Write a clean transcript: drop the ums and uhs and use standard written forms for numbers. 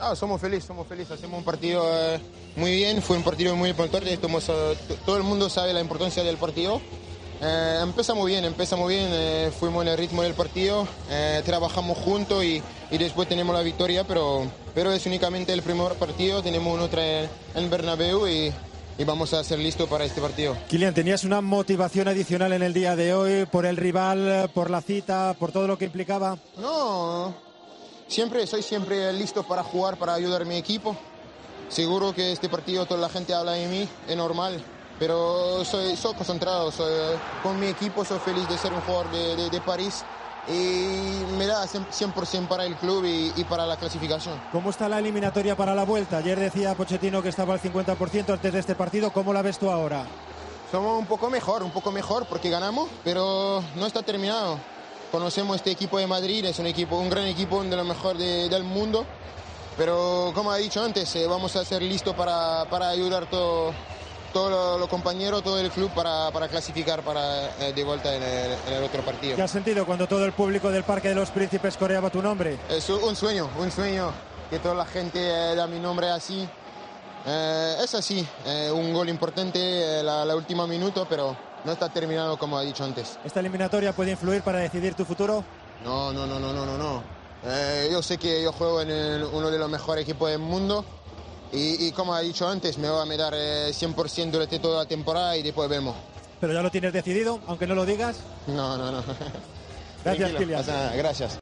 Somos felices, hacemos un partido muy bien, fue un partido muy importante, todo el mundo sabe la importancia del partido. Empezamos bien, fuimos en el ritmo del partido, trabajamos juntos y después tenemos la victoria, pero es únicamente el primer partido, tenemos otro en Bernabéu y vamos a ser listos para este partido. Kylian, ¿tenías una motivación adicional en el día de hoy por el rival, por la cita, por todo lo que implicaba? No, soy siempre listo para jugar, para ayudar a mi equipo. Seguro que este partido toda la gente habla de mí, es normal, pero soy concentrado, con mi equipo, soy feliz de ser un jugador de París y me da 100% para el club y para la clasificación. ¿Cómo está la eliminatoria para la vuelta? Ayer decía Pochettino que estaba al 50% antes de este partido. ¿Cómo la ves tú ahora? Somos un poco mejor porque ganamos, pero no está terminado. Conocemos este equipo de Madrid, es un gran equipo, de lo mejor del mundo, pero como he dicho antes, vamos a ser listos para ayudar todos los compañeros, todo el club para clasificar de vuelta en el otro partido. ¿Qué has sentido cuando todo el público del Parque de los Príncipes coreaba tu nombre? Es un sueño que toda la gente da mi nombre así. Es así, un gol importante la última minuto, pero no está terminado como he dicho antes. ¿Esta eliminatoria puede influir para decidir tu futuro? No. Yo sé que yo juego en uno de los mejores equipos del mundo y como he dicho antes, me va a dar 100% durante toda la temporada y después vemos. ¿Pero ya lo tienes decidido, aunque no lo digas? No. Gracias, Kylian. Gracias.